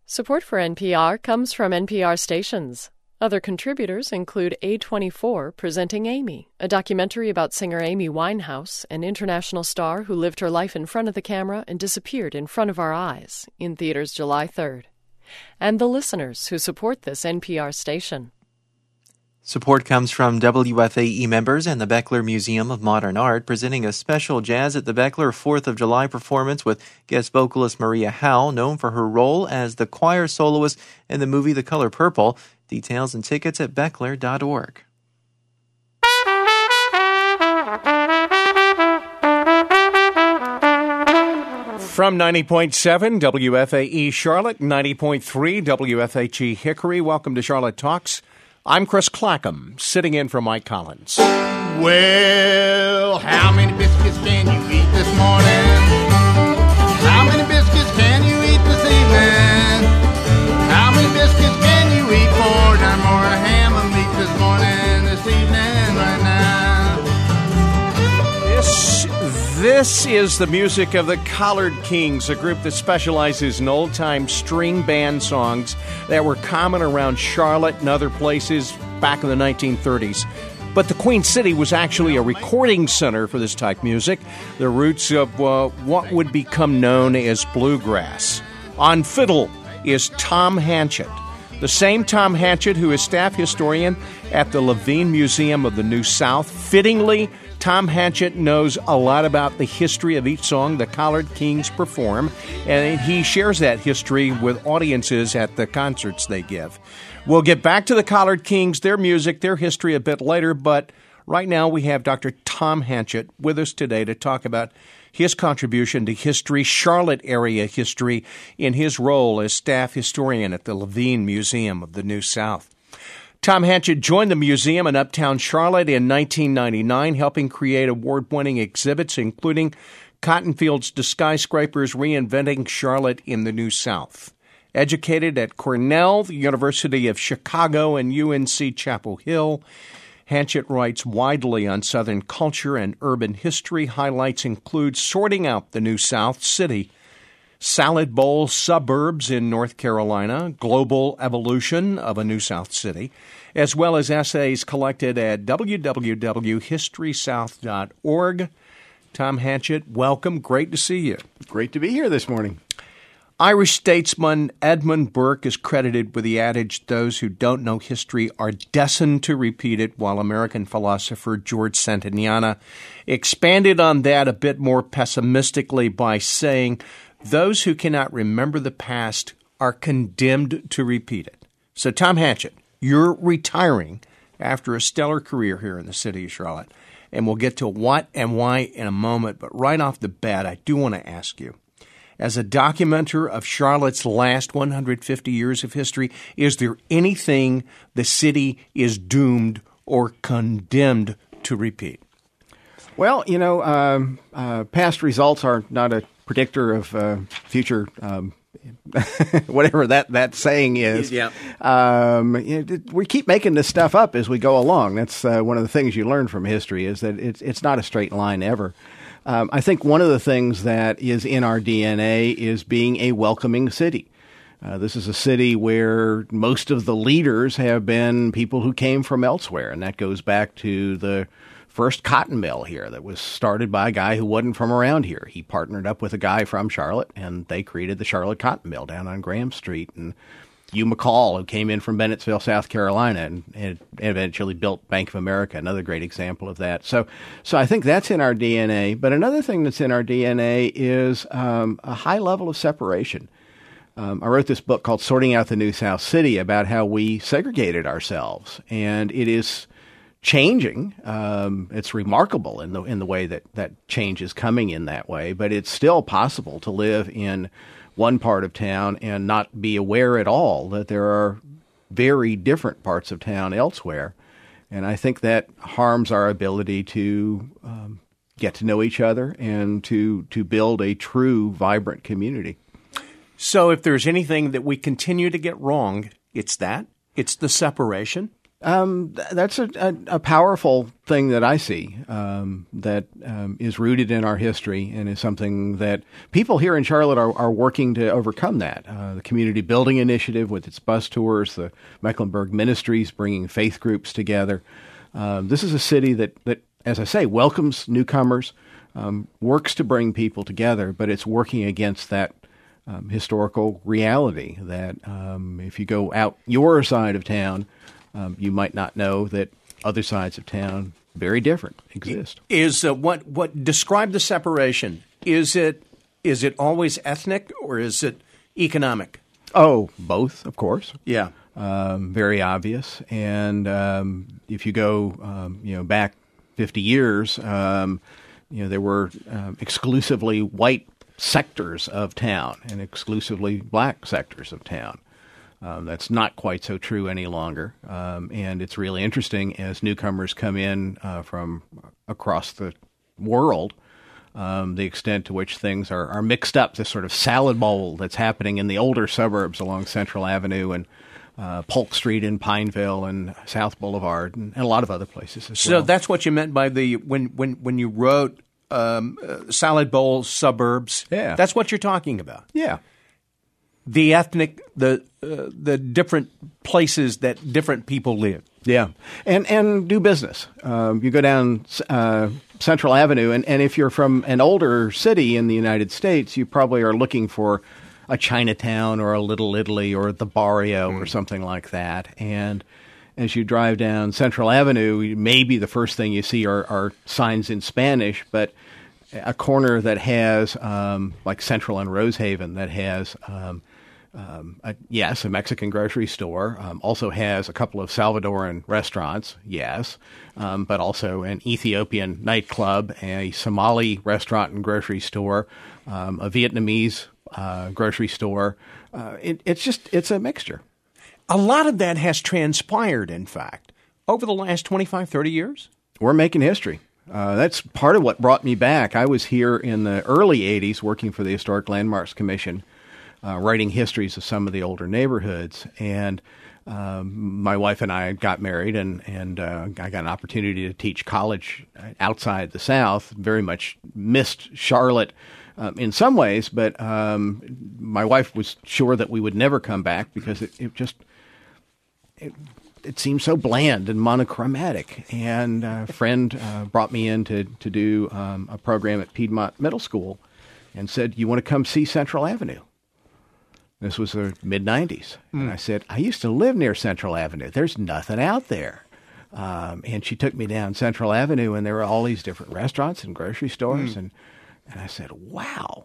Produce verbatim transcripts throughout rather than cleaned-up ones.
Support for N P R comes from N P R stations. Other contributors include A twenty-four presenting Amy, a documentary about singer Amy Winehouse, an international star who lived her life in front of the camera and disappeared in front of our eyes, in theaters July third. And the listeners who support this N P R station. Support comes from W F A E members and the Beckler Museum of Modern Art, presenting a special Jazz at the Beckler fourth of July performance with guest vocalist Maria Howe, known for her role as the choir soloist in the movie The Color Purple. Details and tickets at beckler dot org. From ninety point seven W F A E Charlotte, ninety point three W F H E Hickory, welcome to Charlotte Talks. I'm Chris Clackham, sitting in for Mike Collins. Well, how many biscuits can you eat this morning? How many biscuits can you eat this evening? How many biscuits can you eat for dinner? More ham and meat this morning, this evening, right now? This, this is the music of the Collard Kings, a group that specializes in old-time string band songs that were common around Charlotte and other places back in the nineteen thirties. But the Queen City was actually a recording center for this type of music, the roots of uh, what would become known as bluegrass. On fiddle is Tom Hanchett, the same Tom Hanchett who is staff historian at the Levine Museum of the New South. Fittingly, Tom Hanchett knows a lot about the history of each song the Collard Kings perform, and he shares that history with audiences at the concerts they give. We'll get back to the Collard Kings, their music, their history a bit later, but right now we have Doctor Tom Hanchett with us today to talk about his contribution to history, Charlotte area history, in his role as staff historian at the Levine Museum of the New South. Tom Hanchett joined the museum in Uptown Charlotte in nineteen ninety-nine, helping create award-winning exhibits, including Cottonfield's The Skyscrapers Reinventing Charlotte in the New South. Educated at Cornell, the University of Chicago, and U N C Chapel Hill, Hanchett writes widely on Southern culture and urban history. Highlights include Sorting Out the New South City, Salad Bowl Suburbs in North Carolina, Global Evolution of a New South City, as well as essays collected at w w w dot history south dot org. Tom Hanchett, welcome. Great to see you. Great to be here this morning. Irish statesman Edmund Burke is credited with the adage, those who don't know history are destined to repeat it, while American philosopher George Santayana expanded on that a bit more pessimistically by saying, those who cannot remember the past are condemned to repeat it. So, Tom Hanchett, you're retiring after a stellar career here in the city of Charlotte, and we'll get to what and why in a moment, but right off the bat, I do want to ask you, as a documenter of Charlotte's last one hundred fifty years of history, is there anything the city is doomed or condemned to repeat? Well, you know, um, uh, past results are not a predictor of uh, future, um, whatever that, that saying is. Yeah. Um, we keep making this stuff up as we go along. That's uh, one of the things you learn from history, is that it's it's not a straight line ever. Um, I think one of the things that is in our D N A is being a welcoming city. Uh, this is a city where most of the leaders have been people who came from elsewhere, and that goes back to the first cotton mill here that was started by a guy who wasn't from around here. He partnered up with a guy from Charlotte, and they created the Charlotte Cotton Mill down on Graham Street. And Hugh McCall, who came in from Bennettsville, South Carolina, and, and eventually built Bank of America, another great example of that. So so I think that's in our D N A. But another thing that's in our D N A is um, a high level of separation. Um, I wrote this book called Sorting Out the New South City about how we segregated ourselves, and it is changing. Um, it's remarkable in the in the way that, that change is coming in that way, but it's still possible to live in one part of town and not be aware at all that there are very different parts of town elsewhere. And I think that harms our ability to um, get to know each other and to to build a true, vibrant community. So if there's anything that we continue to get wrong, it's that. It's the separation. Um, th- that's a, a, a powerful thing that I see um, that um, is rooted in our history and is something that people here in Charlotte are, are working to overcome that. Uh, the Community Building Initiative with its bus tours, the Mecklenburg Ministries bringing faith groups together. Um, this is a city that, that, as I say, welcomes newcomers, um, works to bring people together, but it's working against that um, historical reality that um, if you go out your side of town, Um, you might not know that other sides of town, very different, exist. Is uh, what what describe the separation? Is it is it always ethnic or is it economic? Oh, both, of course. Yeah, um, very obvious. And um, if you go, um, you know, back fifty years, um, you know, there were um, exclusively white sectors of town and exclusively black sectors of town. Um, that's not quite so true any longer, um, and it's really interesting as newcomers come in uh, from across the world, um, the extent to which things are, are mixed up, this sort of salad bowl that's happening in the older suburbs along Central Avenue and uh, Polk Street in Pineville and South Boulevard and, and a lot of other places as so well. So that's what you meant by the when, when, when you wrote um, uh, salad bowl suburbs. Yeah. That's what you're talking about. Yeah. The ethnic, the uh, the different places that different people live. Yeah, and and do business. Um, you go down uh, Central Avenue, and, and if you're from an older city in the United States, you probably are looking for a Chinatown or a Little Italy or the Barrio mm. or something like that. And as you drive down Central Avenue, maybe the first thing you see are, are signs in Spanish, but a corner that has, um, like Central and Rosehaven, that has, um, um, a, yes, a Mexican grocery store, um, also has a couple of Salvadoran restaurants, yes, um, but also an Ethiopian nightclub, a Somali restaurant and grocery store, um, a Vietnamese uh, grocery store. Uh, it, it's just, it's a mixture. A lot of that has transpired, in fact, over the last twenty-five, thirty years. We're making history. Uh, that's part of what brought me back. I was here in the early eighties working for the Historic Landmarks Commission, uh, writing histories of some of the older neighborhoods. And um, my wife and I got married, and, and uh, I got an opportunity to teach college outside the South. Very much missed Charlotte um, in some ways, but um, my wife was sure that we would never come back because it, it just... It, It seemed so bland and monochromatic. And a friend uh, brought me in to, to do um, a program at Piedmont Middle School and said, "You want to come see Central Avenue?" This was the mid nineties. Mm. And I said, "I used to live near Central Avenue. There's nothing out there." Um, and she took me down Central Avenue, and there were all these different restaurants and grocery stores. Mm. And, and I said, wow.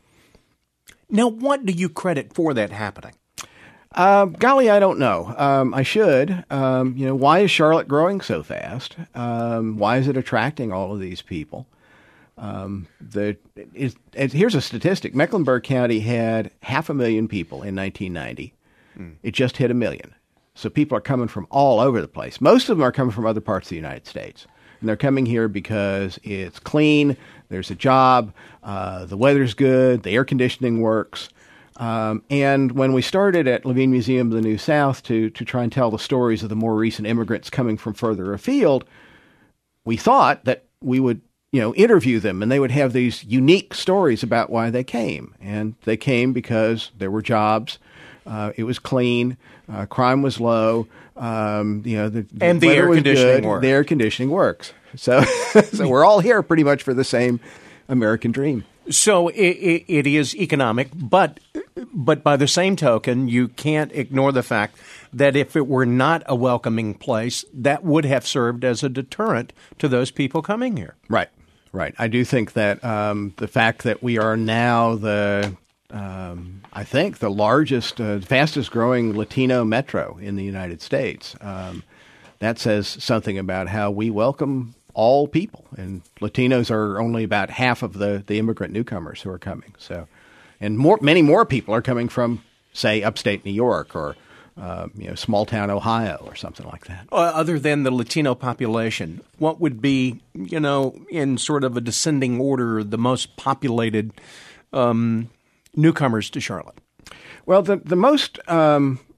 Now, what do you credit for that happening? Uh, golly, I don't know. Um, I should. Um, you know, why is Charlotte growing so fast? Um, why is it attracting all of these people? Um, the it, it, here's a statistic: Mecklenburg County had half a million people in nineteen ninety. Mm. It just hit a million. So people are coming from all over the place. Most of them are coming from other parts of the United States, and they're coming here because it's clean. There's a job. Uh, the weather's good. The air conditioning works. Um, and when we started at Levine Museum of the New South to to try and tell the stories of the more recent immigrants coming from further afield, we thought that we would, you know, interview them and they would have these unique stories about why they came. And they came because there were jobs, uh, it was clean, uh, crime was low, um, you know, the, the and the air conditioning works. The air conditioning works. So, so we're all here pretty much for the same American dream. So it, it, it is economic, but but by the same token, you can't ignore the fact that if it were not a welcoming place, that would have served as a deterrent to those people coming here. Right, right. I do think that um, the fact that we are now the, um, I think, the largest, uh, fastest growing Latino metro in the United States, um, that says something about how we welcome all people, and Latinos are only about half of the, the immigrant newcomers who are coming. So, and more, many more people are coming from, say, upstate New York or uh, you know, small town Ohio or something like that. Uh, other than the Latino population, what would be, you know, in sort of a descending order, the most populated um, newcomers to Charlotte? Well, the the most um,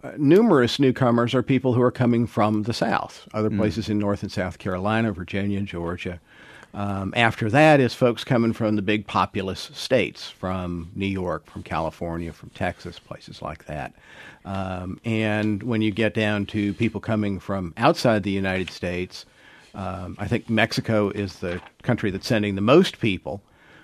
numerous newcomers are people who are coming from the South, other places mm. in North and South Carolina, Virginia, Georgia. Um, after that is folks coming from the big populous states, from New York, from California, from Texas, places like that. Um, and when you get down to people coming from outside the United States, um, I think Mexico is the country that's sending the most people,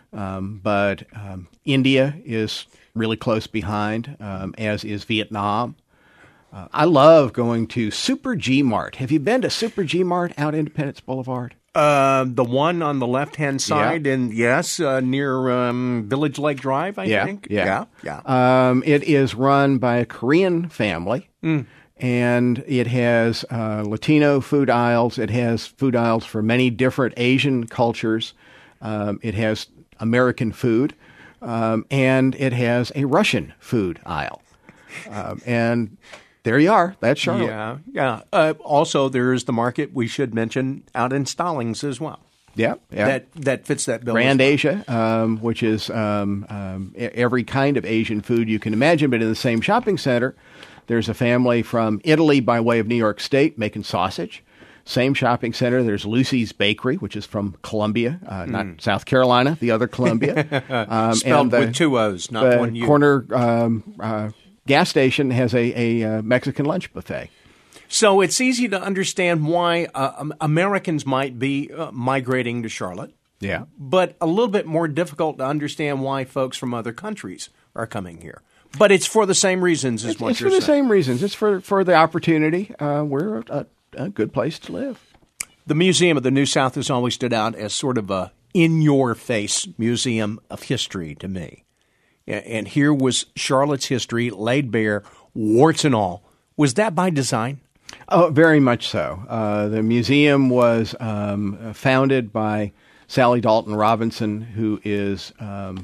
um, but um, India is really close behind, um, as is Vietnam. Uh, I love going to Super G Mart. Have you been to Super G Mart out Independence Boulevard? Uh, the one on the left-hand side, yeah. and yes, uh, near um, Village Lake Drive, I yeah, think. Yeah, yeah. yeah. Um, it is run by a Korean family, mm. and it has uh, Latino food aisles. It has food aisles for many different Asian cultures. Um, it has American food, um, and it has a Russian food aisle. Um, and there you are. That's Charlotte. Yeah, yeah. Uh, also, there's the market we should mention out in Stallings as well. Yeah, yeah. That that fits that bill. Grand well. Asia, um, which is um, um, every kind of Asian food you can imagine, but in the same shopping center, there's a family from Italy by way of New York State making sausage. Same shopping center, there's Lucy's Bakery, which is from Columbia, uh, not mm. South Carolina, the other Columbia. um, Spelled and the, with two O's, not the one U. Corner um, uh, gas station has a, a uh, Mexican lunch buffet. So it's easy to understand why uh, Americans might be uh, migrating to Charlotte. Yeah. But a little bit more difficult to understand why folks from other countries are coming here. But it's for the same reasons as it's, what it's you're saying. It's for the saying. same reasons. It's for, for the opportunity. Uh, we're a, a good place to live. The Museum of the New South has always stood out as sort of a in-your-face museum of history to me. And here was Charlotte's history laid bare, warts and all. Was that by design? Oh, very much so. Uh, the museum was um, founded by Sally Dalton Robinson, who is um,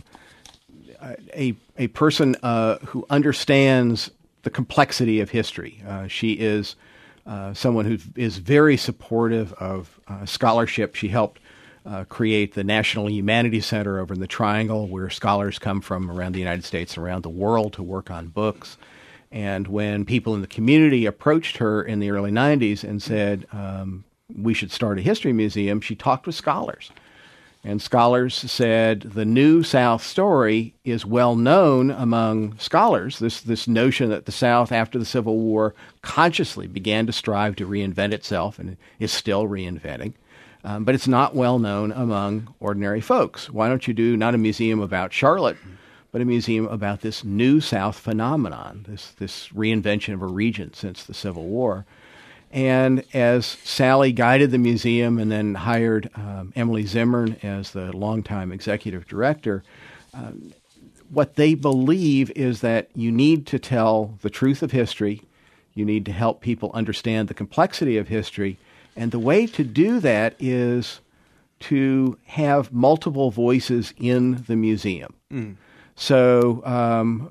a a person uh, who understands the complexity of history. Uh, she is uh, someone who is very supportive of uh, scholarship. She helped Uh, create the National Humanities Center over in the Triangle, where scholars come from around the United States and around the world to work on books. And when people in the community approached her in the early nineties and said, um, we should start a history museum, she talked with scholars. And scholars said the New South story is well known among scholars, this, this notion that the South, after the Civil War, consciously began to strive to reinvent itself and is still reinventing. Um, but it's not well known among ordinary folks. Why don't you do not a museum about Charlotte, but a museum about this New South phenomenon, this this reinvention of a region since the Civil War? And as Sally guided the museum and then hired um, Emily Zimmern as the longtime executive director, um, what they believe is that you need to tell the truth of history, you need to help people understand the complexity of history. And the way to do that is to have multiple voices in the museum. Mm. So um,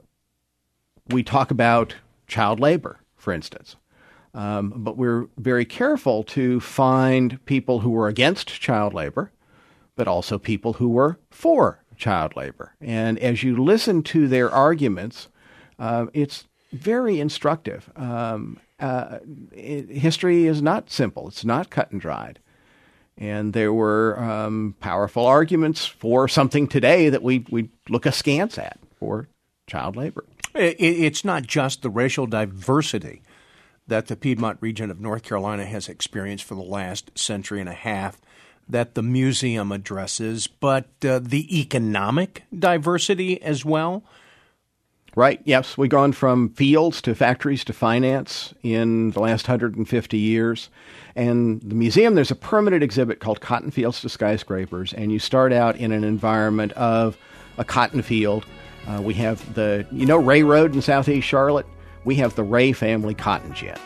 we talk about child labor, for instance, um, but we're very careful to find people who were against child labor, but also people who were for child labor. And as you listen to their arguments, uh, it's very instructive. Um, Uh, it, history is not simple. It's not cut and dried. And there were um, powerful arguments for something today that we we look askance at, for child labor. It, it's not just the racial diversity that the Piedmont region of North Carolina has experienced for the last century and a half that the museum addresses, but uh, the economic diversity as well. Right. Yes. We've gone from fields to factories to finance in the last one hundred fifty years. And the museum, there's a permanent exhibit called Cotton Fields to Skyscrapers. And you start out in an environment of a cotton field. Uh, we have the, you know, Ray Road in Southeast Charlotte? We have the Ray family cotton gin.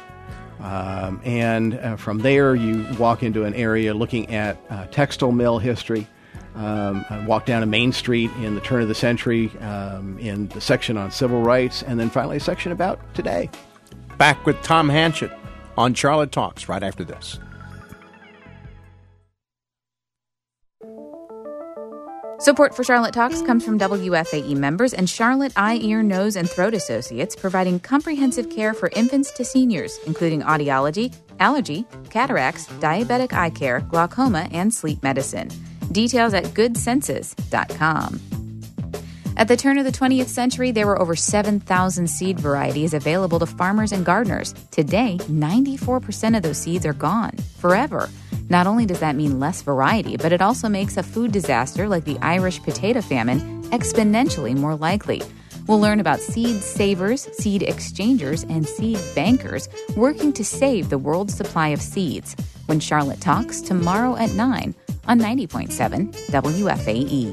Um, and uh, from there, you walk into an area looking at uh, textile mill history. Um, I walked down a Main Street in the turn of the century um, in the section on civil rights, and then finally a section about today. Back with Tom Hanchett on Charlotte Talks right after this. Support for Charlotte Talks comes from W F A E members and Charlotte Eye, Ear, Nose, and Throat Associates, providing comprehensive care for infants to seniors, including audiology, allergy, cataracts, diabetic eye care, glaucoma, and sleep medicine. Details at good senses dot com. At the turn of the twentieth century, there were over seven thousand seed varieties available to farmers and gardeners. Today, ninety-four percent of those seeds are gone, forever. Not only does that mean less variety, but it also makes a food disaster like the Irish potato famine exponentially more likely. We'll learn about seed savers, seed exchangers, and seed bankers working to save the world's supply of seeds when Charlotte Talks tomorrow at nine on ninety point seven W F A E.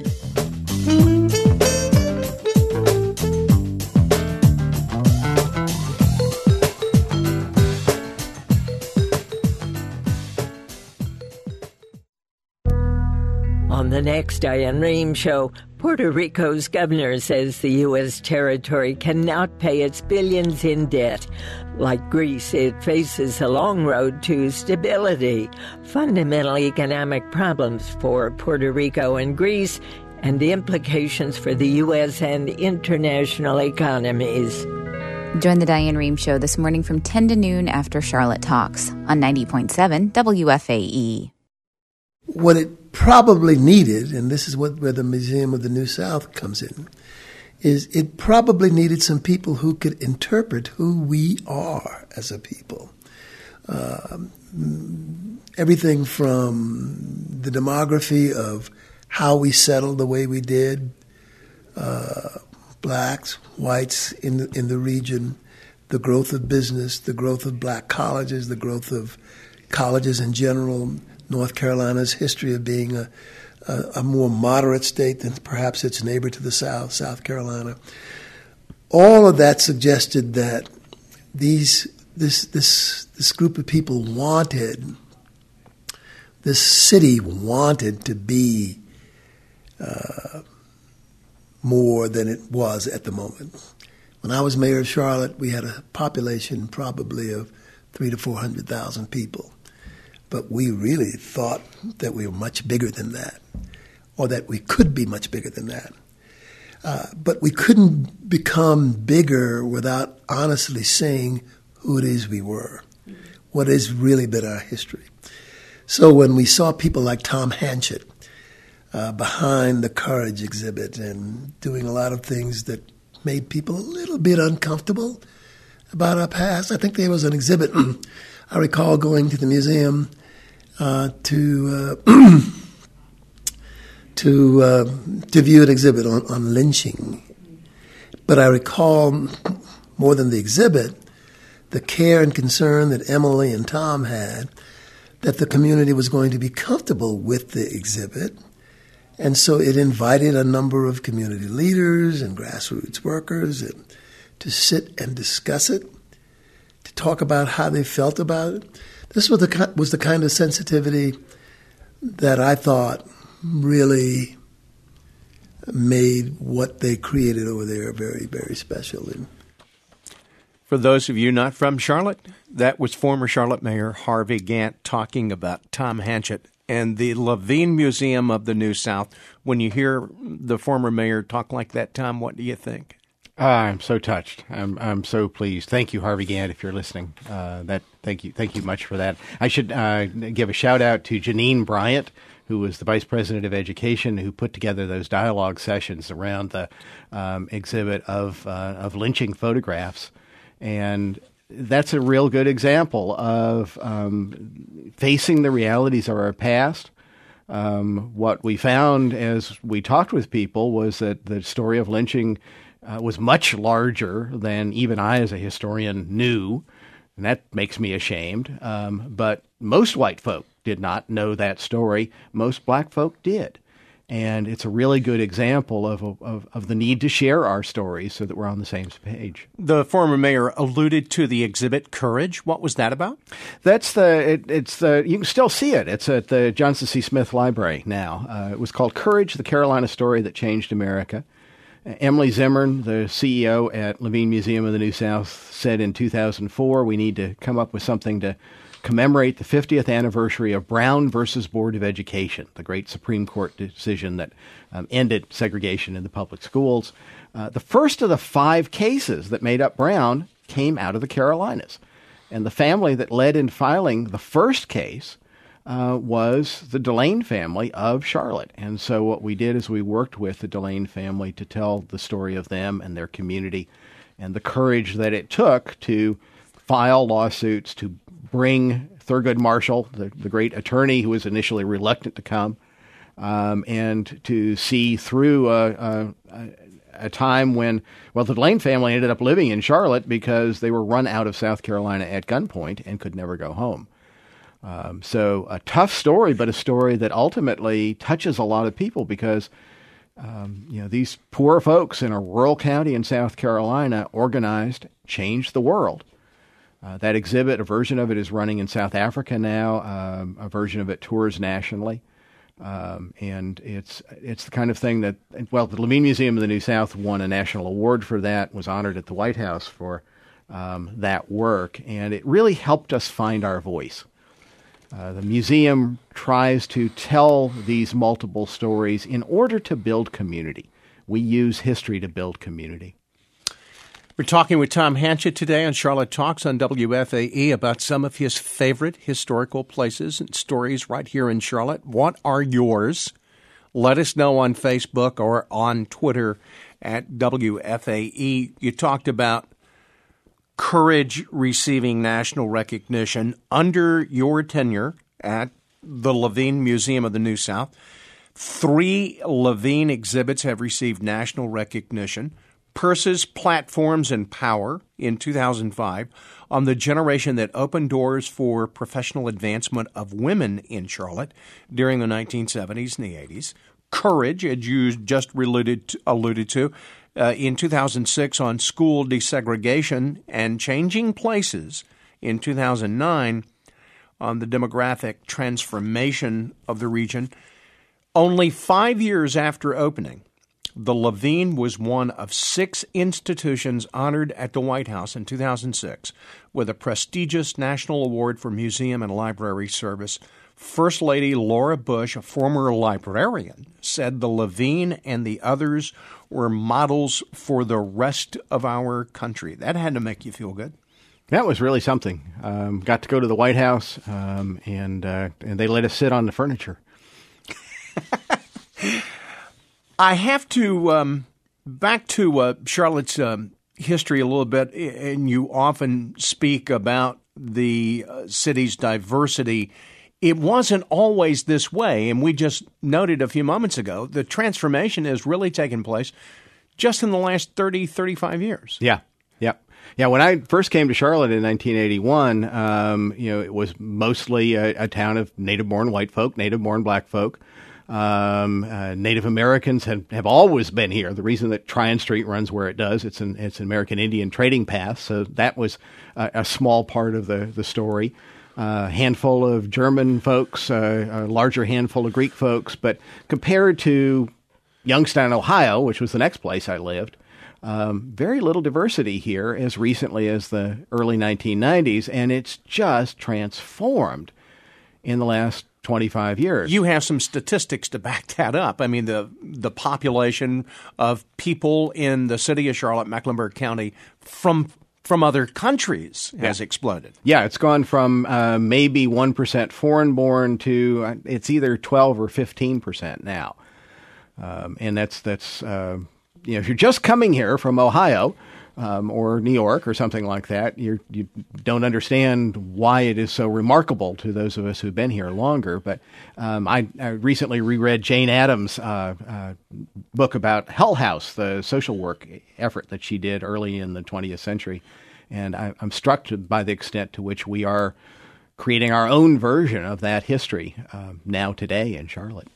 On the next Diane Rehm Show, Puerto Rico's governor says the U S territory cannot pay its billions in debt. Like Greece, it faces a long road to stability, fundamental economic problems for Puerto Rico and Greece, and the implications for the U S and international economies. Join the Diane Rehm Show this morning from ten to noon after Charlotte Talks on ninety point seven W F A E. What it probably needed, and this is what where the Museum of the New South comes in, is it probably needed some people who could interpret who we are as a people. Uh, everything from the demography of how we settled the way we did, uh, blacks, whites in the, in the region, the growth of business, the growth of black colleges, the growth of colleges in general, North Carolina's history of being a, a, a more moderate state than perhaps its neighbor to the south, South Carolina. All of that suggested that these this this this group of people wanted, this city wanted to be uh, more than it was at the moment. When I was mayor of Charlotte, we had a population probably of three to four hundred thousand people. But we really thought that we were much bigger than that, or that we could be much bigger than that. Uh, but we couldn't become bigger without honestly saying who it is we were, what has really been our history. So when we saw people like Tom Hanchett uh, behind the Courage exhibit and doing a lot of things that made people a little bit uncomfortable about our past, I think there was an exhibit I recall going to the museum uh, to uh, to uh, to view an exhibit on, on lynching. But I recall more than the exhibit, the care and concern that Emily and Tom had that the community was going to be comfortable with the exhibit. And so it invited a number of community leaders and grassroots workers and, to sit and discuss it, to talk about how they felt about it. This was the, was the kind of sensitivity that I thought really made what they created over there very, very special. And for those of you not from Charlotte, that was former Charlotte Mayor Harvey Gantt talking about Tom Hanchett and the Levine Museum of the New South. When you hear the former mayor talk like that, Tom, what do you think? Uh, I'm so touched. I'm I'm so pleased. Thank you, Harvey Gantt, if you're listening. Uh, that thank you thank you much for that. I should uh, give a shout out to Janine Bryant, who was the Vice President of Education, who put together those dialogue sessions around the um, exhibit of uh, of lynching photographs, and that's a real good example of um, facing the realities of our past. Um, what we found as we talked with people was that the story of lynching uh, was much larger than even I as a historian knew, and that makes me ashamed. Um, but most white folk did not know that story. Most black folk did. And it's a really good example of, of of the need to share our stories so that we're on the same page. The former mayor alluded to the exhibit Courage. What was that about? That's the, it, it's the, you can still see it. It's at the Johnson C. Smith Library now. Uh, it was called Courage, the Carolina Story That Changed America. Emily Zimmern, the C E O at Levine Museum of the New South, said in two thousand four, we need to come up with something to commemorate the fiftieth anniversary of Brown versus Board of Education, the great Supreme Court decision that um, ended segregation in the public schools. Uh, the first of the five cases that made up Brown came out of the Carolinas. And the family that led in filing the first case uh, was the Delane family of Charlotte. And so what we did is we worked with the Delane family to tell the story of them and their community and the courage that it took to file lawsuits, to bring Thurgood Marshall, the, the great attorney who was initially reluctant to come, um, and to see through a, a, a time when, well, the Delane family ended up living in Charlotte because they were run out of South Carolina at gunpoint and could never go home. Um, so a tough story, but a story that ultimately touches a lot of people because um, you know, these poor folks in a rural county in South Carolina organized, changed the world. Uh, that exhibit, a version of it is running in South Africa now. Um, a version of it tours nationally. Um, and it's it's the kind of thing that, well, the Levine Museum of the New South won a national award for that, was honored at the White House for um, that work. And it really helped us find our voice. Uh, the museum tries to tell these multiple stories in order to build community. We use history to build community. We're talking with Tom Hanchett today on Charlotte Talks on W F A E about some of his favorite historical places and stories right here in Charlotte. What are yours? Let us know on Facebook or on Twitter at W F A E. You talked about courage receiving national recognition under your tenure at the Levine Museum of the New South. Three Levine exhibits have received national recognition. Purses, Platforms, and Power in two thousand five on the generation that opened doors for professional advancement of women in Charlotte during the nineteen seventies and the eighties. Courage, as you just alluded to, alluded to uh, in two thousand six on school desegregation and changing places in two thousand nine on the demographic transformation of the region. Only five years after opening, the Levine was one of six institutions honored at the White House in two thousand six with a prestigious National Award for Museum and Library Service. First Lady Laura Bush, a former librarian, said the Levine and the others were models for the rest of our country. That had to make you feel good. That was really something. Um, got to go to the White House, um, and uh, and they let us sit on the furniture. I have to, um, back to uh, Charlotte's um, history a little bit, and you often speak about the uh, city's diversity. It wasn't always this way, and we just noted a few moments ago, the transformation has really taken place just in the last thirty, thirty-five years. Yeah, yeah. Yeah, when I first came to Charlotte in nineteen eighty-one, um, you know, it was mostly a, a town of native-born white folk, native-born black folk. Um, uh, Native Americans have, have always been here. The reason that Tryon Street runs where it does, it's an it's an American Indian trading path, so that was a, a small part of the, the story. A uh, handful of German folks, uh, a larger handful of Greek folks, but compared to Youngstown, Ohio, which was the next place I lived, um, very little diversity here as recently as the early nineteen nineties, and it's just transformed in the last twenty-five years. You have some statistics to back that up. I mean, the the population of people in the city of Charlotte, Mecklenburg County, from from other countries has yeah. exploded. Yeah, it's gone from uh, maybe one percent foreign-born to uh, it's either twelve or fifteen percent now. Um, and that's, that's uh, you know, if you're just coming here from Ohio, Um, or New York or something like that, you you don't understand why it is so remarkable to those of us who've been here longer. But um, I, I recently reread Jane Addams' uh, uh, book about Hull House, the social work effort that she did early in the twentieth century. And I, I'm struck by the extent to which we are creating our own version of that history uh, now today in Charlotte.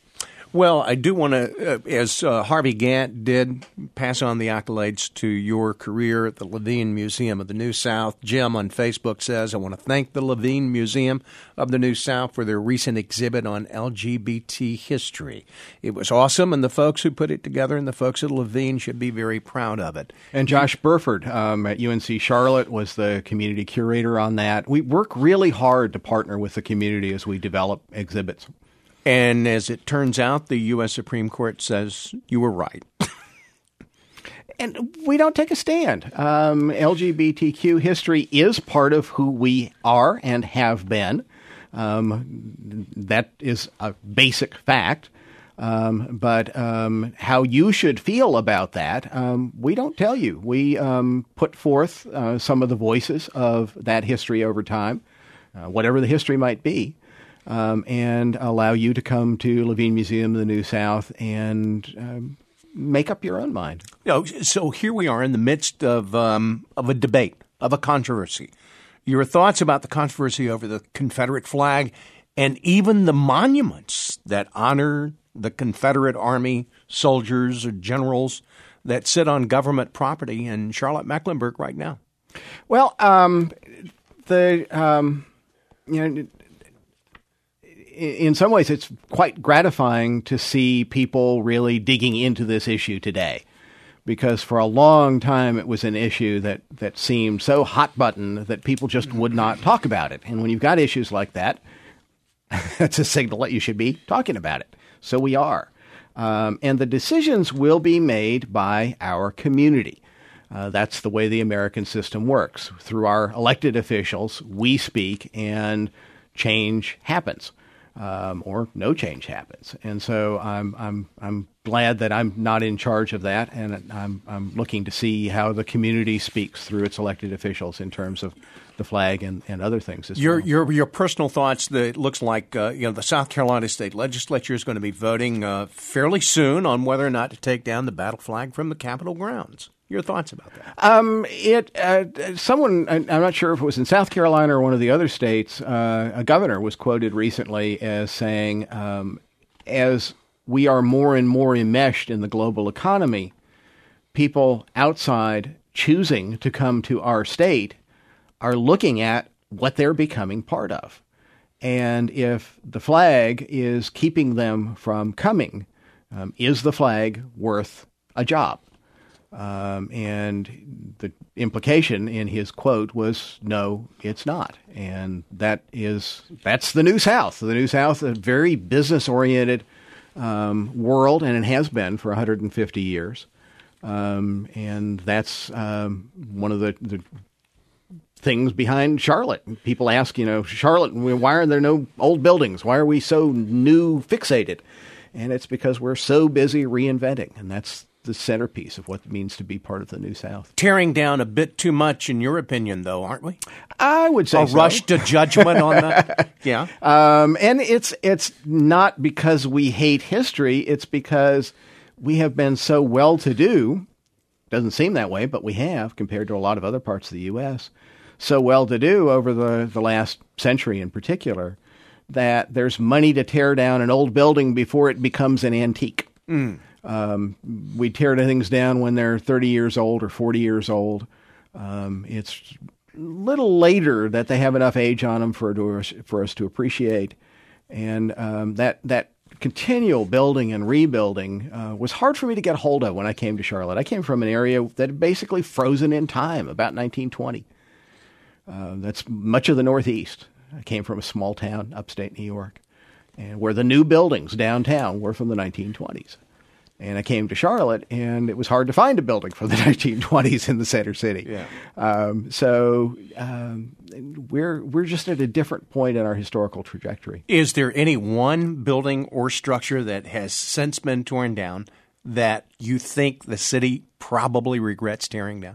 Well, I do want to, uh, as uh, Harvey Gantt did, pass on the accolades to your career at the Levine Museum of the New South. Jim on Facebook says, I want to thank the Levine Museum of the New South for their recent exhibit on L G B T history. It was awesome, and the folks who put it together and the folks at Levine should be very proud of it. And Josh Burford um, at U N C Charlotte was the community curator on that. We work really hard to partner with the community as we develop exhibits. And as it turns out, the U S Supreme Court says you were right. And we don't take a stand. Um, L G B T Q history is part of who we are and have been. Um, that is a basic fact. Um, but um, how you should feel about that, um, we don't tell you. We um, put forth uh, some of the voices of that history over time, uh, whatever the history might be. Um, and allow you to come to Levine Museum of the New South and um, make up your own mind. You know, so here we are in the midst of um, of a debate, of a controversy. Your thoughts about the controversy over the Confederate flag and even the monuments that honor the Confederate Army soldiers or generals that sit on government property in Charlotte-Mecklenburg right now? Well, um, the um, you know. In some ways, it's quite gratifying to see people really digging into this issue today, because for a long time it was an issue that, that seemed so hot button that people just would not talk about it. And when you've got issues like that, that's a signal that you should be talking about it. So we are. Um, and the decisions will be made by our community. Uh, that's the way the American system works. Through our elected officials, we speak and change happens. Um, or no change happens, and so I'm I'm I'm glad that I'm not in charge of that, and I'm I'm looking to see how the community speaks through its elected officials in terms of the flag and, and other things as your well. your your personal thoughts. That it looks like uh, you know the South Carolina State Legislature is going to be voting uh, fairly soon on whether or not to take down the battle flag from the Capitol grounds. Your thoughts about that? Um, it uh, someone I'm not sure if it was in South Carolina or one of the other states. Uh, a governor was quoted recently as saying, um, "As we are more and more enmeshed in the global economy, people outside choosing to come to our state are looking at what they're becoming part of, and if the flag is keeping them from coming, um, is the flag worth a job?" Um, and the implication in his quote was, no, it's not. And that is, that's the New South. The New South, a very business-oriented um, world, and it has been for one hundred fifty years. Um, and that's um, one of the, the things behind Charlotte. People ask, you know, Charlotte, why are there no old buildings? Why are we so new fixated? And it's because we're so busy reinventing, and that's the centerpiece of what it means to be part of the New South. Tearing down a bit too much, in your opinion, though, aren't we? I would say a so. rush to judgment on that. Yeah, um, and it's it's not because we hate history; it's because we have been so well-to-do. Doesn't seem that way, but we have, compared to a lot of other parts of the U S So well-to-do over the the last century, in particular, that there's money to tear down an old building before it becomes an antique. Mm. Um, we tear things down when they're thirty years old or forty years old. Um, it's a little later that they have enough age on them for, to, for us to appreciate. And um, that that continual building and rebuilding uh, was hard for me to get hold of when I came to Charlotte. I came from an area that had basically frozen in time, about nineteen twenty. Uh, that's much of the Northeast. I came from a small town, upstate New York, and where the new buildings downtown were from the nineteen twenties. And I came to Charlotte, and it was hard to find a building from the nineteen twenties in the center city. Yeah. Um, so um, we're we're just at a different point in our historical trajectory. Is there any one building or structure that has since been torn down that you think the city probably regrets tearing down?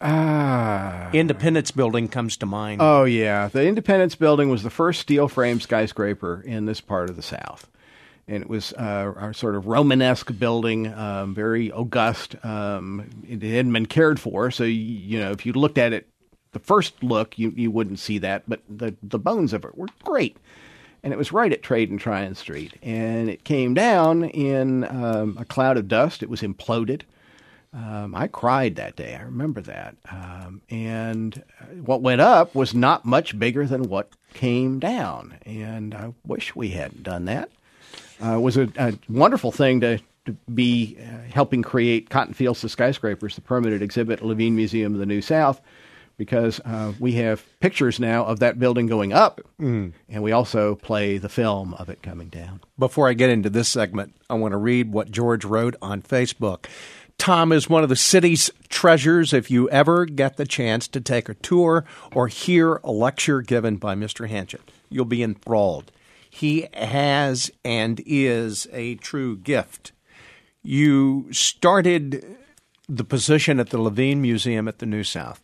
Ah, Independence Building comes to mind. Oh, yeah. The Independence Building was the first steel frame skyscraper in this part of the South. And it was uh, our sort of Romanesque building, um, very august. Um, it hadn't been cared for, so you, you know if you looked at it, the first look, you, you wouldn't see that. But the the bones of it were great, and it was right at Trade and Tryon Street. And it came down in um, a cloud of dust. It was imploded. Um, I cried that day. I remember that. Um, and what went up was not much bigger than what came down. And I wish we hadn't done that. Uh, it was a, a wonderful thing to, to be uh, helping create Cotton Fields to Skyscrapers, the permanent exhibit at Levine Museum of the New South, because uh, we have pictures now of that building going up, mm. and we also play the film of it coming down. Before I get into this segment, I want to read what George wrote on Facebook. Tom is one of the city's treasures. If you ever get the chance to take a tour or hear a lecture given by Mister Hanchett, you'll be enthralled. He has and is a true gift. You started the position at the Levine Museum at the New South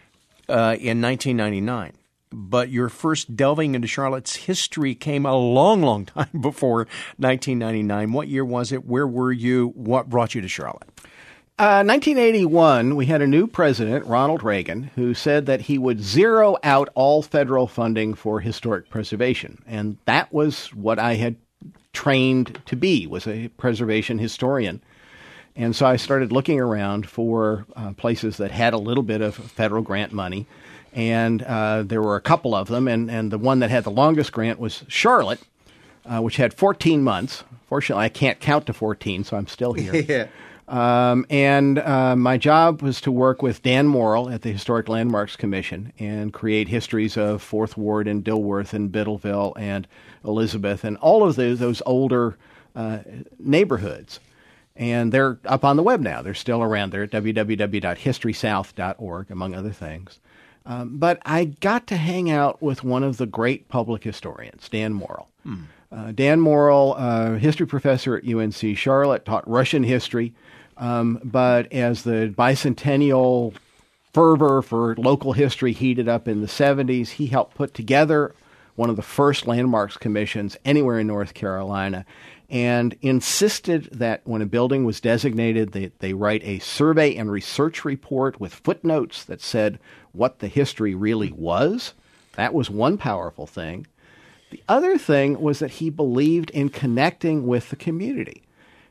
uh, in nineteen ninety-nine. But your first delving into Charlotte's history came a long, long time before nineteen ninety-nine. What year was it? Where were you? What brought you to Charlotte? Uh, nineteen eighty-one, we had a new president, Ronald Reagan, who said that he would zero out all federal funding for historic preservation. And that was what I had trained to be, was a preservation historian. And so I started looking around for uh, places that had a little bit of federal grant money. And uh, there were a couple of them. And, and the one that had the longest grant was Charlotte, uh, which had fourteen months. Fortunately, I can't count to fourteen, so I'm still here. yeah. Um, and uh, my job was to work with Dan Morrill at the Historic Landmarks Commission and create histories of Fourth Ward and Dilworth and Biddleville and Elizabeth and all of those, those older uh, neighborhoods. And they're up on the web now. They're still around. They're at w w w dot history south dot org, among other things. Um, but I got to hang out with one of the great public historians, Dan Morrill. Hmm. Uh, Dan Morrill, uh, history professor at U N C Charlotte, taught Russian history. Um, but as the bicentennial fervor for local history heated up in the seventies, he helped put together one of the first landmarks commissions anywhere in North Carolina and insisted that when a building was designated, they, they write a survey and research report with footnotes that said what the history really was. That was one powerful thing. The other thing was that he believed in connecting with the community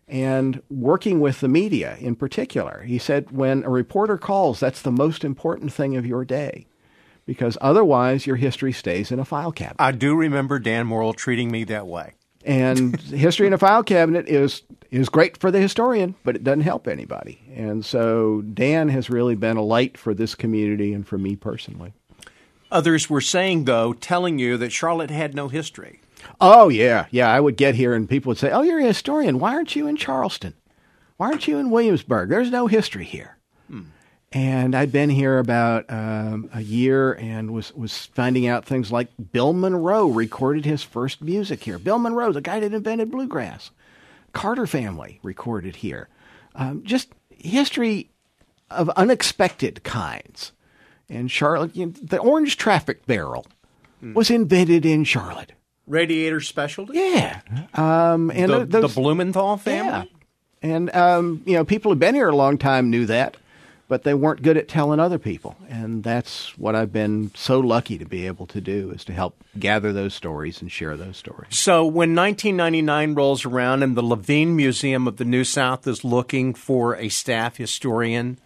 and working with the media in particular. He said, when a reporter calls, that's the most important thing of your day, because otherwise your history stays in a file cabinet. I do remember Dan Morrill treating me that way. And history in a file cabinet is is great for the historian, but it doesn't help anybody. And so Dan has really been a light for this community and for me personally. Others were saying, though, telling you that Charlotte had no history. Oh, yeah. Yeah, I would get here and people would say, oh, you're a historian. Why aren't you in Charleston? Why aren't you in Williamsburg? There's no history here. Hmm. And I'd been here about um, a year and was, was finding out things like Bill Monroe recorded his first music here. Bill Monroe, the guy that invented bluegrass. Carter family recorded here. Um, just history of unexpected kinds. And Charlotte, you know, the orange traffic barrel hmm. was invented in Charlotte. Radiator specialty? Yeah. Um, and the, those, the Blumenthal family? Yeah. And, um, you know, people who've been here a long time knew that, but they weren't good at telling other people. And that's what I've been so lucky to be able to do, is to help gather those stories and share those stories. So when nineteen ninety-nine rolls around and the Levine Museum of the New South is looking for a staff historian,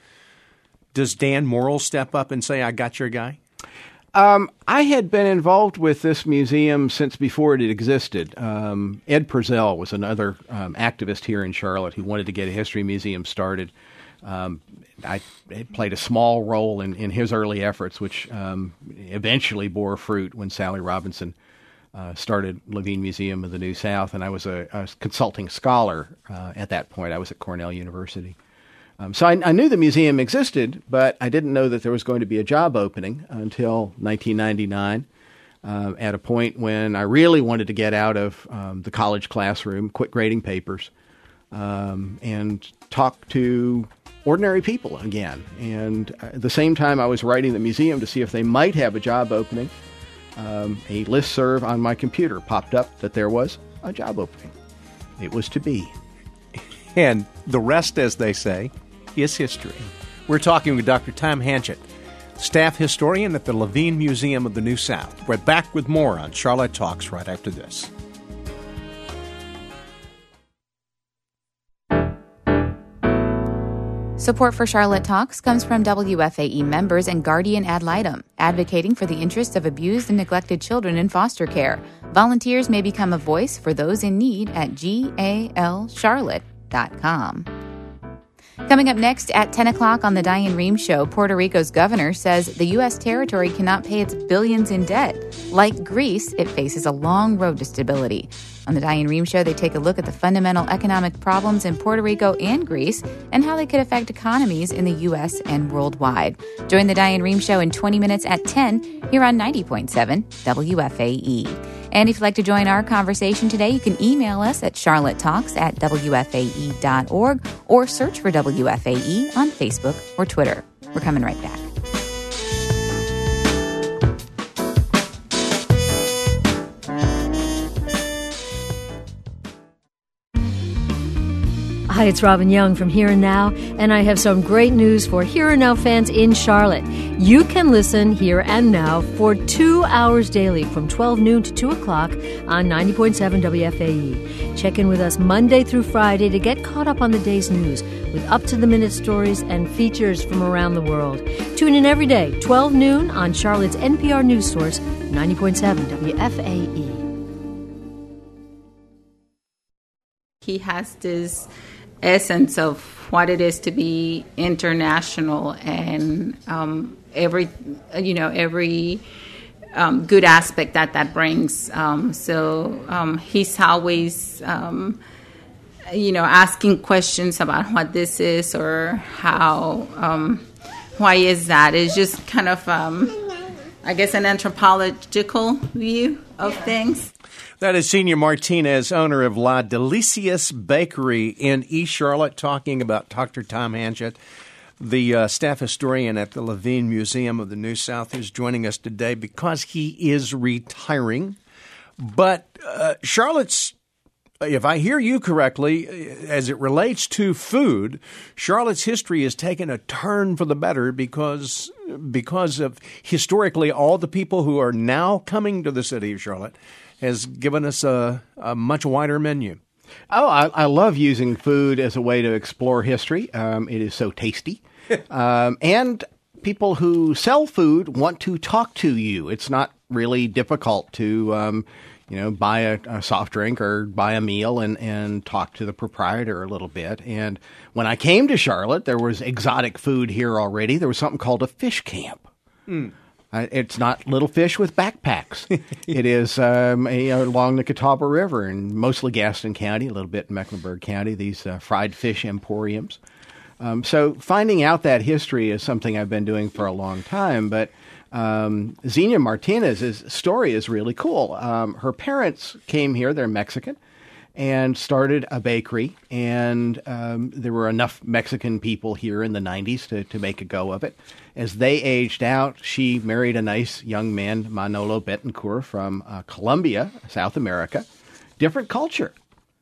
does Dan Morrill step up and say, I got your guy? Um, I had been involved with this museum since before it existed. Um, Ed Purcell was another um, activist here in Charlotte who wanted to get a history museum started. Um, I played a small role in, in his early efforts, which um, eventually bore fruit when Sally Robinson uh, started Levine Museum of the New South, and I was a, a consulting scholar uh, at that point. I was at Cornell University. Um, so I, I knew the museum existed, but I didn't know that there was going to be a job opening until nineteen ninety-nine, uh, at a point when I really wanted to get out of um, the college classroom, quit grading papers, um, and talk to ordinary people again. And at the same time I was writing the museum to see if they might have a job opening, um, a listserv on my computer popped up that there was a job opening. It was to be. And the rest, as they say, is history. We're talking with Doctor Tom Hanchett staff historian at the Levine Museum of the New South. We're back with more on Charlotte Talks right after this. Support for Charlotte Talks comes from W F A E members and Guardian Ad Litem, advocating for the interests of abused and neglected children in foster care. Volunteers may become a voice for those in need at G A L charlotte dot com. Coming up next at ten o'clock on the Diane Rehm Show, Puerto Rico's governor says the U S territory cannot pay its billions in debt. Like Greece, it faces a long road to stability. On the Diane Rehm Show, they take a look at the fundamental economic problems in Puerto Rico and Greece and how they could affect economies in the U S and worldwide. Join the Diane Rehm Show in twenty minutes at ten here on ninety point seven W F A E. And if you'd like to join our conversation today, you can email us at charlottetalks at W F A E dot org or search for W F A E on Facebook or Twitter. We're coming right back. Hi, it's Robin Young from Here and Now, and I have some great news for Here and Now fans in Charlotte. You can listen Here and Now for two hours daily from twelve noon to two o'clock on ninety point seven W F A E. Check in with us Monday through Friday to get caught up on the day's news with up-to-the-minute stories and features from around the world. Tune in every day, twelve noon on Charlotte's N P R news source, ninety point seven W F A E. He has this essence of what it is to be international, and um, every, you know, every um, good aspect that that brings. Um, so um, he's always, um, you know, asking questions about what this is or how, um, why is that? It's just kind of, um, I guess, an anthropological view of things. That is Senior Martinez, owner of La Delicious Bakery in East Charlotte, talking about Doctor Tom Hanchett, the uh, staff historian at the Levine Museum of the New South, who's joining us today because he is retiring. But uh, Charlotte's, if I hear you correctly, as it relates to food, Charlotte's history has taken a turn for the better because because of historically all the people who are now coming to the city of Charlotte has given us a, a much wider menu. Oh, I, I love using food as a way to explore history. Um, it is so tasty. um, and people who sell food want to talk to you. It's not really difficult to, um, you know, buy a, a soft drink or buy a meal and, and talk to the proprietor a little bit. And when I came to Charlotte, there was exotic food here already. There was something called a fish camp. Mm. Uh, it's not little fish with backpacks. It is um, a, along the Catawba River and mostly Gaston County, a little bit in Mecklenburg County, these uh, fried fish emporiums. Um, so finding out that history is something I've been doing for a long time. But um, Xenia Martinez's story is really cool. Um, her parents came here, they're Mexican, and started a bakery. And um, there were enough Mexican people here in the nineties to, to make a go of it. As they aged out, she married a nice young man, Manolo Betancourt, from uh, Colombia, South America. Different culture.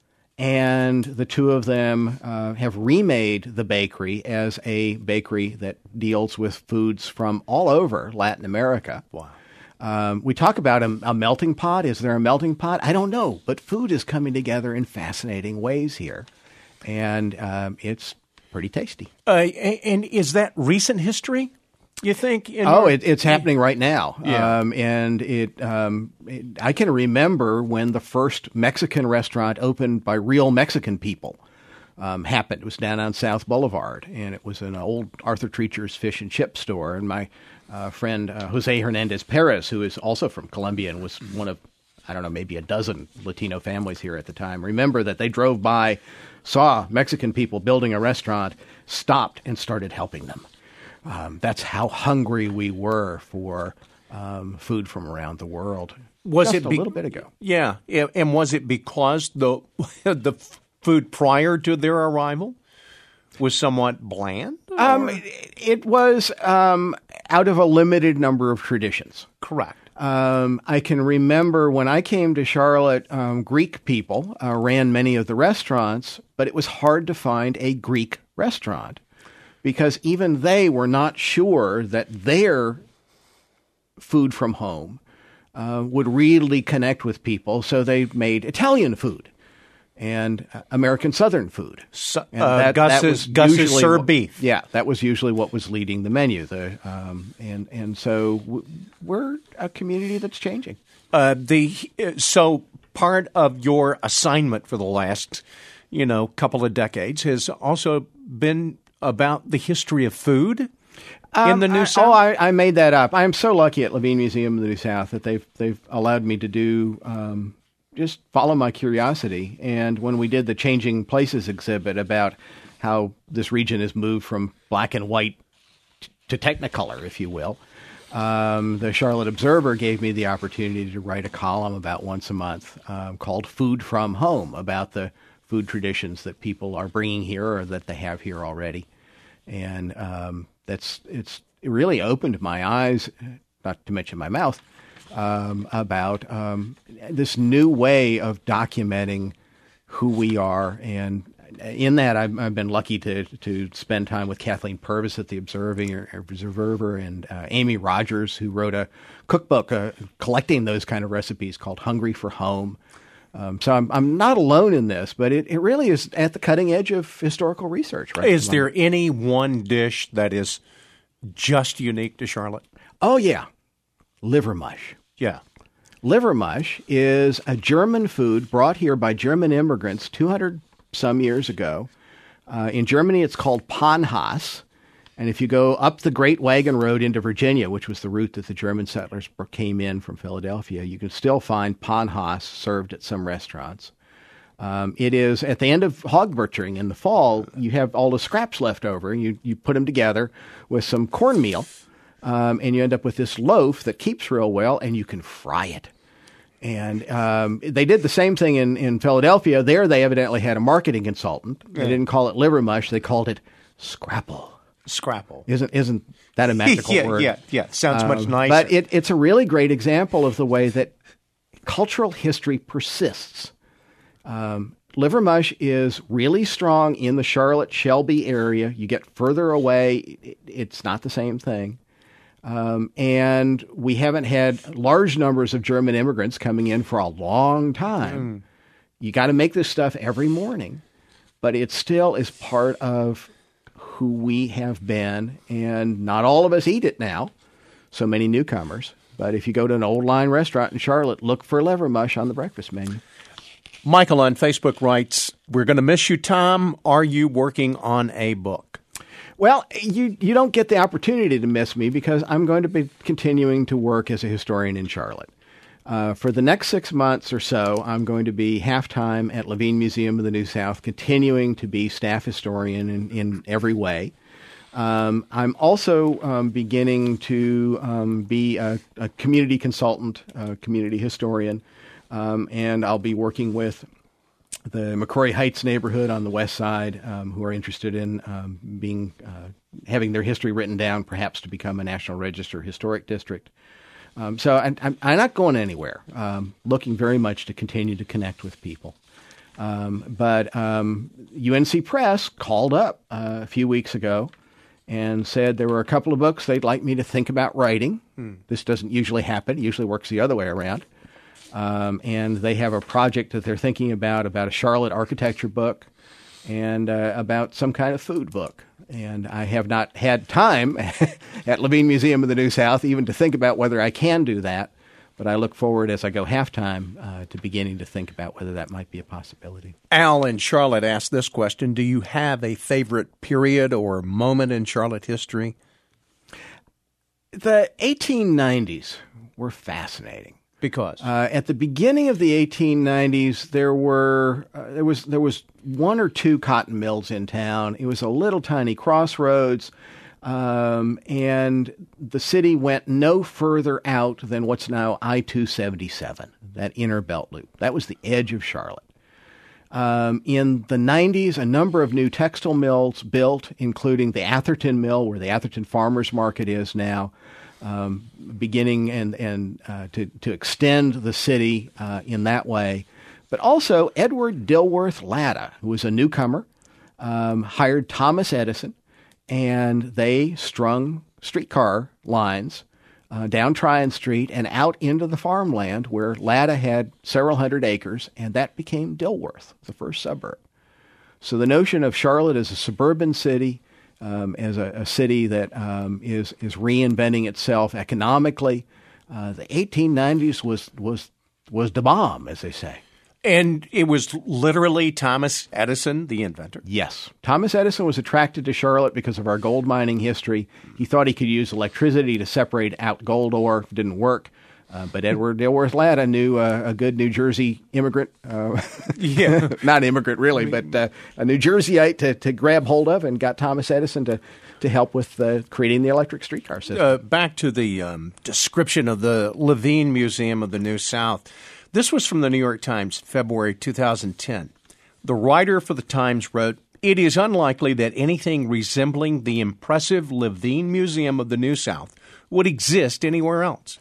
And the two of them uh, have remade the bakery as a bakery that deals with foods from all over Latin America. Wow. Um, we talk about a, a melting pot. Is there a melting pot? I don't know. But food is coming together in fascinating ways here. And um, it's pretty tasty. Uh, and is that recent history, you think? In oh, your... it, it's happening right now. Yeah. Um, and it, um, it, I can remember when the first Mexican restaurant opened by real Mexican people um, happened. It was down on South Boulevard, and it was an old Arthur Treacher's fish and chip store. And my uh, friend uh, Jose Hernandez Perez, who is also from Colombia and was one of, I don't know, maybe a dozen Latino families here at the time, remember that they drove by, saw Mexican people building a restaurant, stopped, and started helping them. Um, that's how hungry we were for um, food from around the world. Was just it a be- little bit ago? Yeah, and was it because the the food prior to their arrival was somewhat bland? Um, it, it was um, out of a limited number of traditions. Correct. Um, I can remember when I came to Charlotte, um, Greek people uh, ran many of the restaurants, but it was hard to find a Greek restaurant. because even they were not sure that their food from home uh, would really connect with people, so they made Italian food and uh, American Southern food. So, and uh, that, Gus's, that was Gus's served what, beef. Yeah, that was usually what was leading the menu. The um, and and so w- we're a community that's changing. Uh, the so part of your assignment for the last, you know, couple of decades has also been about the history of food um, in the New I, South. Oh, I, I made that up. I am so lucky at Levine Museum of the New South that they've they've allowed me to do. Um, just follow my curiosity. And when we did the Changing Places exhibit about how this region has moved from black and white t- to Technicolor, if you will, um, the Charlotte Observer gave me the opportunity to write a column about once a month um, called Food from Home, about the food traditions that people are bringing here or that they have here already. And um, that's it's it really opened my eyes, not to mention my mouth, Um, about um, this new way of documenting who we are. And in that, I've, I've been lucky to to spend time with Kathleen Purvis at the Observer, Observer and uh, Amy Rogers, who wrote a cookbook uh, collecting those kind of recipes called Hungry for Home. Um, so I'm I'm not alone in this, but it, it really is at the cutting edge of historical research. Right? Is there any one dish that is just unique to Charlotte? Oh, yeah. Liver mush. Yeah. Liver mush is a German food brought here by German immigrants two hundred some years ago. Uh, in Germany, it's called Panhas. And if you go up the Great Wagon Road into Virginia, which was the route that the German settlers came in from Philadelphia, you can still find Panhas served at some restaurants. Um, it is at the end of hog butchering in the fall, you have all the scraps left over, and you, you put them together with some cornmeal. Um, and you end up with this loaf that keeps real well, and you can fry it. And um, they did the same thing in, in Philadelphia. There, they evidently had a marketing consultant. They didn't call it liver mush; they called it scrapple. Scrapple Isn't isn't that a magical yeah, word? Yeah, yeah, sounds um, much nicer. But it, it's a really great example of the way that cultural history persists. Um, liver mush is really strong in the Charlotte Shelby area. You get further away, it, it's not the same thing. Um, and we haven't had large numbers of German immigrants coming in for a long time. Mm. You got to make this stuff every morning, but it still is part of who we have been, and not all of us eat it now, so many newcomers. But if you go to an old line restaurant in Charlotte, look for liver mush on the breakfast menu. Michael on Facebook writes, "We're going to miss you, Tom. Are you working on a book?" Well, you you don't get the opportunity to miss me because I'm going to be continuing to work as a historian in Charlotte. Uh, for the next six months or so, I'm going to be half-time at Levine Museum of the New South, continuing to be staff historian in, in every way. Um, I'm also um, beginning to um, be a, a community consultant, a community historian, um, and I'll be working with the McCrory Heights neighborhood on the west side, um, who are interested in um, being uh, having their history written down, perhaps to become a National Register historic district. Um, so I, I'm, I'm not going anywhere. Um, looking very much to continue to connect with people. Um, but um, U N C Press called up uh, a few weeks ago and said there were a couple of books they'd like me to think about writing. Hmm. This doesn't usually happen. It usually works the other way around. Um, and they have a project that they're thinking about, about a Charlotte architecture book and uh, about some kind of food book. And I have not had time at Levine Museum of the New South even to think about whether I can do that. But I look forward, as I go halftime, uh, to beginning to think about whether that might be a possibility. Al in Charlotte asked this question: do you have a favorite period or moment in Charlotte history? The eighteen nineties were fascinating. Because uh, at the beginning of the eighteen nineties, there were uh, there was there was one or two cotton mills in town. It was a little tiny crossroads, um, and the city went no further out than what's now I two seventy-seven, that inner belt loop. That was the edge of Charlotte. Um, in the nineties, a number of new textile mills built, including the Atherton Mill, where the Atherton Farmers Market is now. Um, beginning and and uh, to to extend the city uh, in that way, but also Edward Dilworth Latta, who was a newcomer, um, hired Thomas Edison and they strung streetcar lines uh, down Tryon Street and out into the farmland where Latta had several hundred acres, and that became Dilworth, the first suburb. So the notion of Charlotte as a suburban city, um, as a, a city that um, is is reinventing itself economically, uh, the eighteen nineties was was was the bomb, as they say. And it was literally Thomas Edison, the inventor? Yes. Thomas Edison was attracted to Charlotte because of our gold mining history. He thought he could use electricity to separate out gold ore. It didn't work. Uh, but Edward Dilworth Latta knew uh, a good New Jersey immigrant. Uh, yeah. Not immigrant, really, but uh, a New Jerseyite to, to grab hold of, and got Thomas Edison to, to help with uh, creating the electric streetcar system. Uh, back to the um, description of the Levine Museum of the New South. This was from the New York Times, February two thousand ten. The writer for the Times wrote, "It is unlikely that anything resembling the impressive Levine Museum of the New South would exist anywhere else.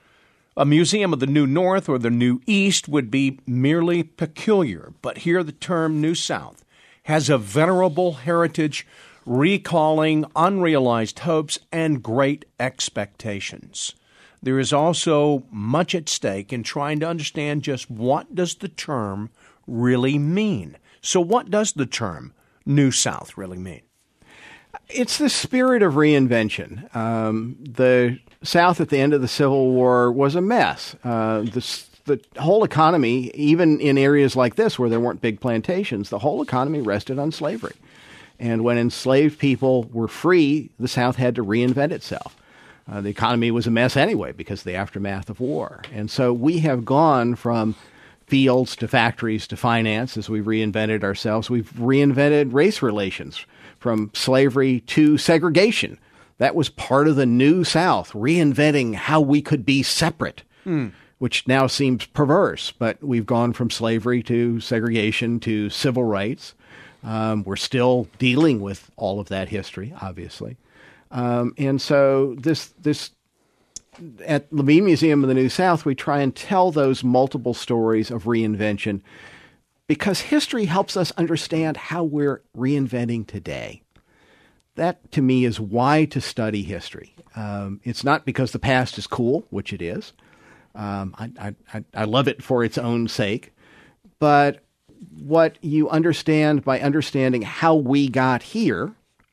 A museum of the New North or the New East would be merely peculiar, but here the term New South has a venerable heritage recalling unrealized hopes and great expectations. There is also much at stake in trying to understand just what does the term really mean. So what does the term New South really mean?" It's the spirit of reinvention. Um, the South at the end of the Civil War was a mess. Uh, the, the whole economy, even in areas like this where there weren't big plantations, the whole economy rested on slavery. And when enslaved people were free, the South had to reinvent itself. Uh, the economy was a mess anyway because of the aftermath of war. And so we have gone from fields to factories to finance as we've reinvented ourselves. We've reinvented race relations from slavery to segregation. That was part of the New South, reinventing how we could be separate, mm. which now seems perverse. But we've gone from slavery to segregation to civil rights. Um, we're still dealing with all of that history, obviously. Um, and so this this at Levine Museum of the New South, we try and tell those multiple stories of reinvention because history helps us understand how we're reinventing today. That, to me, is why to study history. Um, it's not because the past is cool, which it is. Um, I, I, I love it for its own sake. But what you understand by understanding how we got here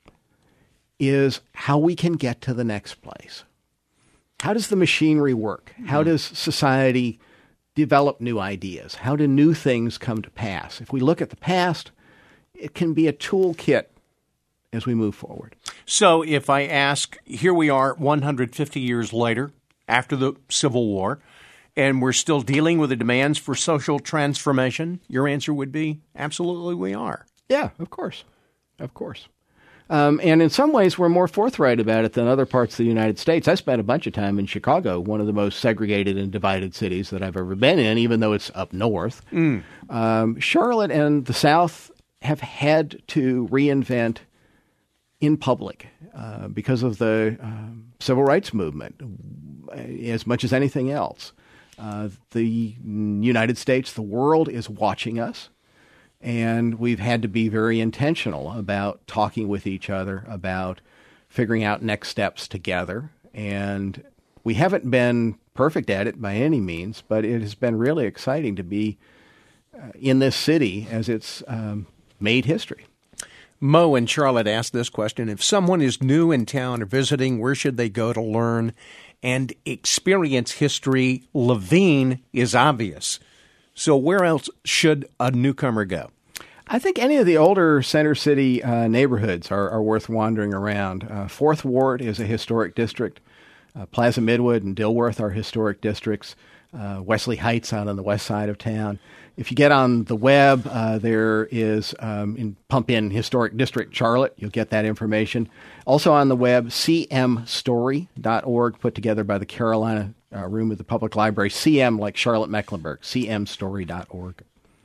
is how we can get to the next place. How does the machinery work? Mm-hmm. How does society develop new ideas? How do new things come to pass? If we look at the past, it can be a toolkit as we move forward. So if I ask, here we are one hundred fifty years later, after the Civil War, and we're still dealing with the demands for social transformation, your answer would be, absolutely we are. Yeah, of course. Of course. Um, and in some ways, we're more forthright about it than other parts of the United States. I spent a bunch of time in Chicago, one of the most segregated and divided cities that I've ever been in, even though it's up north. Mm. Um, Charlotte and the South have had to reinvent in public uh, because of the uh, civil rights movement, as much as anything else. Uh, the United States, the world is watching us. And we've had to be very intentional about talking with each other, about figuring out next steps together. And we haven't been perfect at it by any means, but it has been really exciting to be uh, in this city as it's um, made history. Mo in Charlotte asked this question. If someone is new in town or visiting, where should they go to learn and experience history? Levine is obvious. So where else should a newcomer go? I think any of the older Center City uh, neighborhoods are, are worth wandering around. Uh, Fourth Ward is a historic district. Uh, Plaza Midwood and Dilworth are historic districts. Uh, Wesley Heights out on the west side of town. If you get on the web, uh, there is, um, in, pump in Historic District Charlotte, you'll get that information. Also on the web, c m story dot org, put together by the Carolina uh, Room of the Public Library. C M like Charlotte-Mecklenburg, c m story dot org.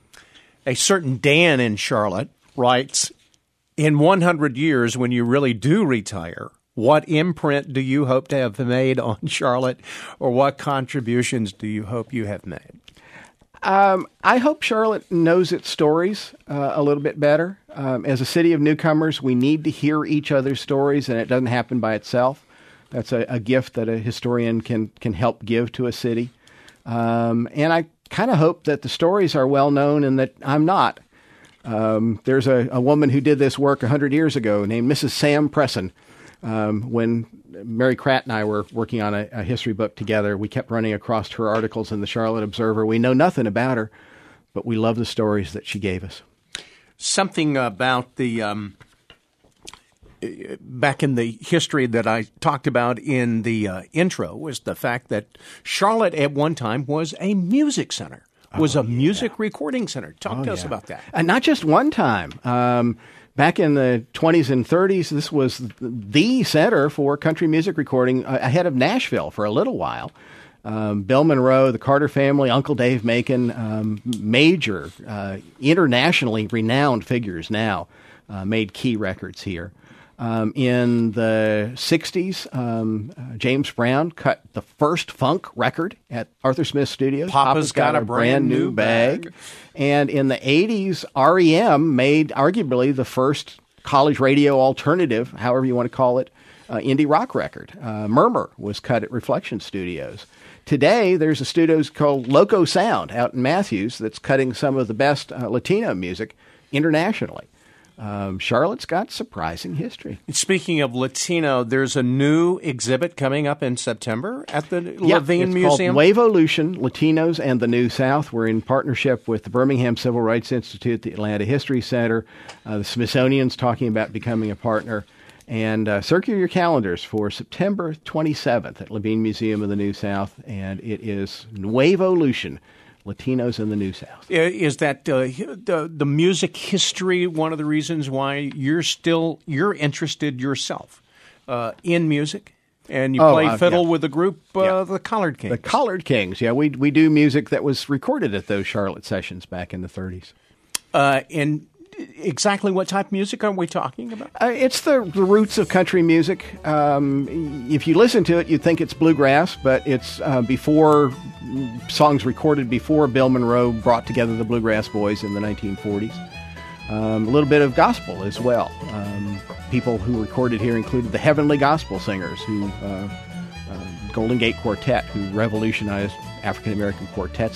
A certain Dan in Charlotte writes, in one hundred years, when you really do retire, what imprint do you hope to have made on Charlotte, or what contributions do you hope you have made? Um, I hope Charlotte knows its stories uh, a little bit better. Um, as a city of newcomers, we need to hear each other's stories, and it doesn't happen by itself. That's a, a gift that a historian can can help give to a city. Um, and I kind of hope that the stories are well known and that I'm not. Um, there's a, a woman who did this work one hundred years ago named Missus Sam Presson. Um, when Mary Kratt and I were working on a, a history book together, we kept running across her articles in the Charlotte Observer. We know nothing about her, but we love the stories that she gave us. Something about the um, back in the history that I talked about in the uh, intro was the fact that Charlotte at one time was a music center. Was oh, a yeah. music recording center. Talk oh, to yeah. us about that. And not just one time. Um, back in the twenties and thirties, this was the center for country music recording uh, ahead of Nashville for a little while. Um, Bill Monroe, the Carter family, Uncle Dave Macon, um, major, uh, internationally renowned figures now, uh, made key records here. Um, in the sixties, um, uh, James Brown cut the first funk record at Arthur Smith Studios. Papa's, Papa's got, got a brand, brand new bag. bag. And in the eighties, R E M made arguably the first college radio alternative, however you want to call it, uh, indie rock record. Uh, Murmur was cut at Reflection Studios. Today, there's a studio called Loco Sound out in Matthews that's cutting some of the best uh, Latino music internationally. Um, Charlotte's got surprising history. Speaking of Latino, there's a new exhibit coming up in September at the yeah, Levine it's Museum. Called Waveolution, Latinos and the New South. We're in partnership with the Birmingham Civil Rights Institute, the Atlanta History Center, uh, the Smithsonian's talking about becoming a partner. And uh, circle your calendars for September twenty-seventh at Levine Museum of the New South, and it is Waveolution, Latinos in the New South. Is that uh, the the music history one of the reasons why you're still you're interested yourself uh, in music, and you oh, play uh, fiddle yeah. with the group, uh, yeah. the Collard Kings? The Collard Kings, yeah. We we do music that was recorded at those Charlotte sessions back in the thirties. Uh, and exactly what type of music are we talking about? Uh, it's the, the roots of country music. Um, if you listen to it, you'd think it's bluegrass, but it's uh, before songs recorded before Bill Monroe brought together the Bluegrass Boys in the nineteen forties. Um, a little bit of gospel as well. Um, people who recorded here included the Heavenly Gospel Singers, who uh, uh, Golden Gate Quartet, who revolutionized African American quartets